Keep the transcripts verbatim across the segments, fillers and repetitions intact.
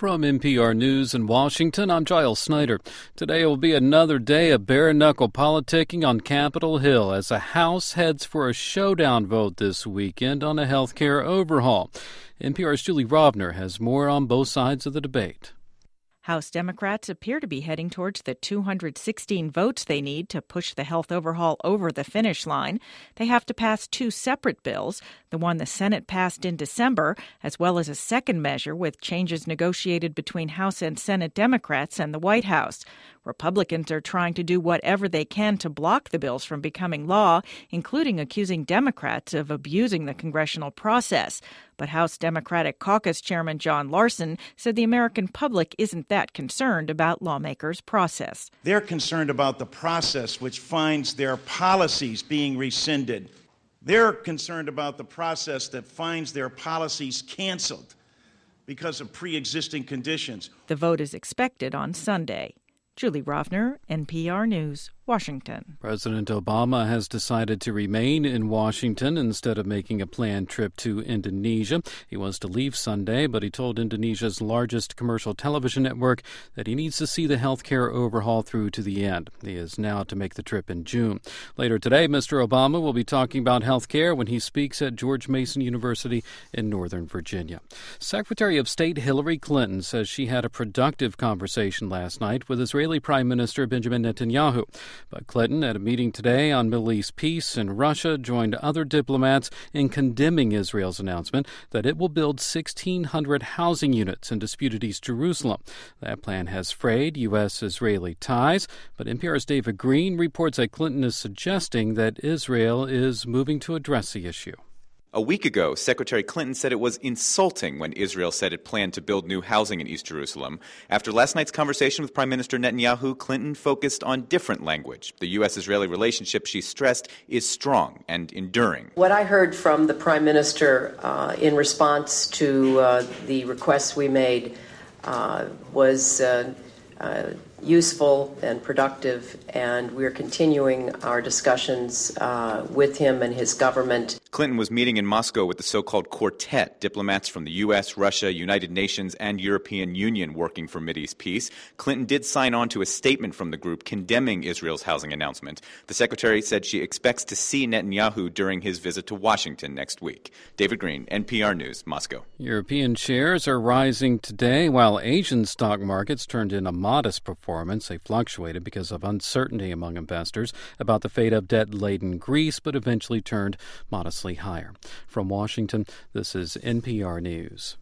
From N P R News in Washington, I'm Giles Snyder. Today will be another day of bare-knuckle politicking on Capitol Hill as the House heads for a showdown vote this weekend on a health care overhaul. N P R's Julie Rovner has more on both sides of the debate. House Democrats appear to be heading towards the two hundred sixteen votes they need to push the health overhaul over the finish line. They have to pass two separate bills, the one the Senate passed in December, as well as a second measure with changes negotiated between House and Senate Democrats and the White House. Republicans are trying to do whatever they can to block the bills from becoming law, including accusing Democrats of abusing the congressional process. But House Democratic Caucus Chairman John Larson said the American public isn't that concerned about lawmakers' process. They're concerned about the process which finds their policies being rescinded. They're concerned about the process that finds their policies canceled because of pre-existing conditions. The vote is expected on Sunday. Julie Rovner, N P R News, Washington. President Obama has decided to remain in Washington instead of making a planned trip to Indonesia. He was to leave Sunday, but he told Indonesia's largest commercial television network that he needs to see the health care overhaul through to the end. He is now to make the trip in June. Later today, Mister Obama will be talking about health care when he speaks at George Mason University in Northern Virginia. Secretary of State Hillary Clinton says she had a productive conversation last night with Israeli Prime Minister Benjamin Netanyahu. But Clinton, at a meeting today on Middle East peace in Russia, joined other diplomats in condemning Israel's announcement that it will build sixteen hundred housing units in disputed East Jerusalem. That plan has frayed U S Israeli ties, but N P R's David Green reports that Clinton is suggesting that Israel is moving to address the issue. A week ago, Secretary Clinton said it was insulting when Israel said it planned to build new housing in East Jerusalem. After last night's conversation with Prime Minister Netanyahu, Clinton focused on different language. The U S-Israeli relationship, she stressed, is strong and enduring. What I heard from the Prime Minister uh, in response to uh, the requests we made uh, was uh, uh, useful and productive, and we're continuing our discussions uh, with him and his government. Clinton was meeting in Moscow with the so-called Quartet, diplomats from the U S, Russia, United Nations, and European Union working for Mideast peace. Clinton did sign on to a statement from the group condemning Israel's housing announcement. The secretary said she expects to see Netanyahu during his visit to Washington next week. David Green, N P R News, Moscow. European shares are rising today, while Asian stock markets turned in a modest performance. They fluctuated because of uncertainty among investors about the fate of debt-laden Greece, but eventually turned modestly higher. From Washington, this is N P R News.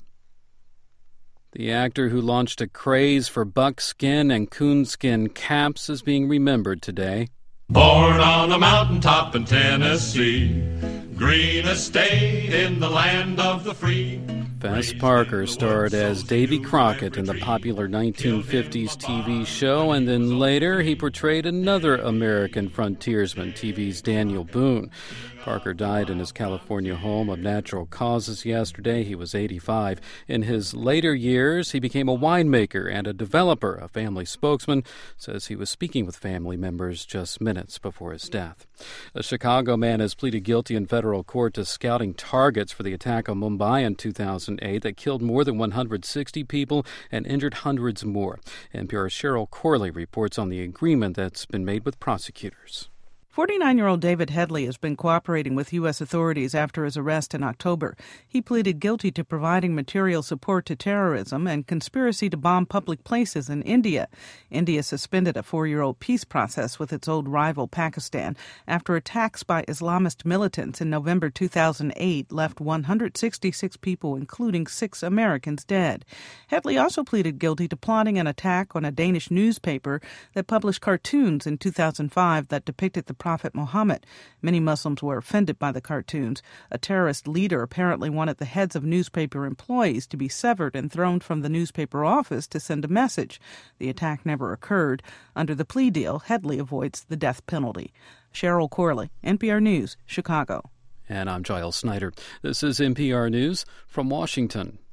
The actor who launched a craze for buckskin and coonskin caps is being remembered today. Born on a mountaintop in Tennessee, green estate in the land of the free. Fess Parker starred as Davy Crockett in the popular nineteen fifties T V show, and then later he portrayed another American frontiersman, T V's Daniel Boone. Parker died in his California home of natural causes yesterday. He was eighty-five. In his later years, he became a winemaker and a developer. A family spokesman says he was speaking with family members just minutes before his death. A Chicago man has pleaded guilty in federal court to scouting targets for the attack on Mumbai in two thousand eight that killed more than one hundred sixty people and injured hundreds more. N P R's Cheryl Corley reports on the agreement that's been made with prosecutors. forty-nine-year-old David Headley has been cooperating with U S authorities after his arrest in October. He pleaded guilty to providing material support to terrorism and conspiracy to bomb public places in India. India suspended a four-year-old peace process with its old rival Pakistan after attacks by Islamist militants in November two thousand eight left one hundred sixty-six people, including six Americans, dead. Headley also pleaded guilty to plotting an attack on a Danish newspaper that published cartoons in two thousand five that depicted the Prophet Muhammad. Many Muslims were offended by the cartoons. A terrorist leader apparently wanted the heads of newspaper employees to be severed and thrown from the newspaper office to send a message. The attack never occurred. Under the plea deal, Headley avoids the death penalty. Cheryl Corley, N P R News, Chicago. And I'm Giles Snyder. This is N P R News from Washington.